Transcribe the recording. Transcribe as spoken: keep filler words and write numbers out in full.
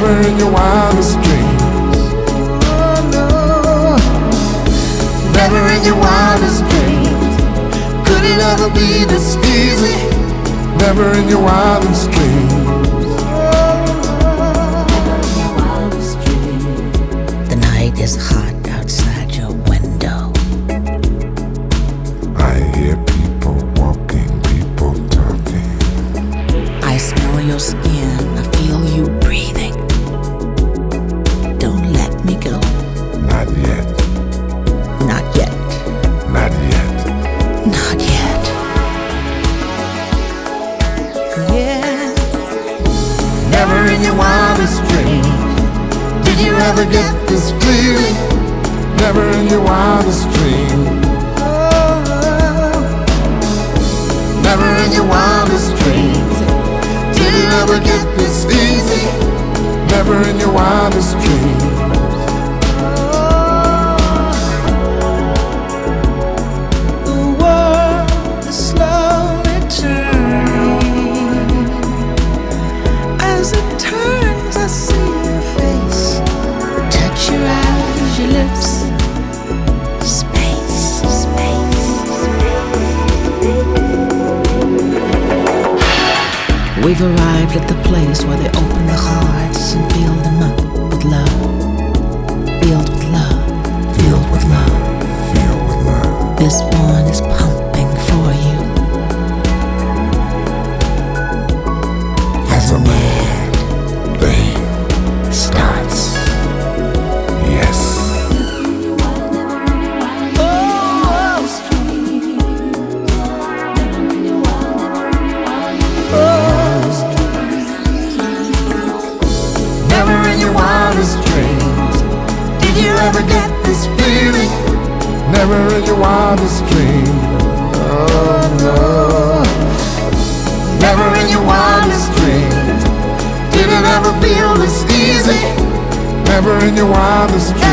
never in your wildest dreams. Oh no, never in your wildest dreams. Could it ever be this easy? Never in your wildest dreams. The night is hot outside your window. I hear people walking, people talking. I smell your skin, I feel you breathing. Don't let me go. Not yet, Not yet, not yet. not yet. Yeah. Never in your wildest dreams did you ever get this feeling. Never in your wildest dreams. Never in your wildest dreams did it ever get this easy. Never in your wildest dreams. The world is slowly turning. As it turns, I see your face. Touch your eyes, your lips. Space, space, space. We've arrived at the place where they open the hearts and fill them up with love. Filled with love, filled with love. Filled with love. This one is pumping for you. As a mad thing starts. Yes. Never in your wildest dreams did you ever get this feeling. Never in your wildest dreams. Oh no. Never in your wildest dreams did it ever feel this easy. Never in your wildest dreams.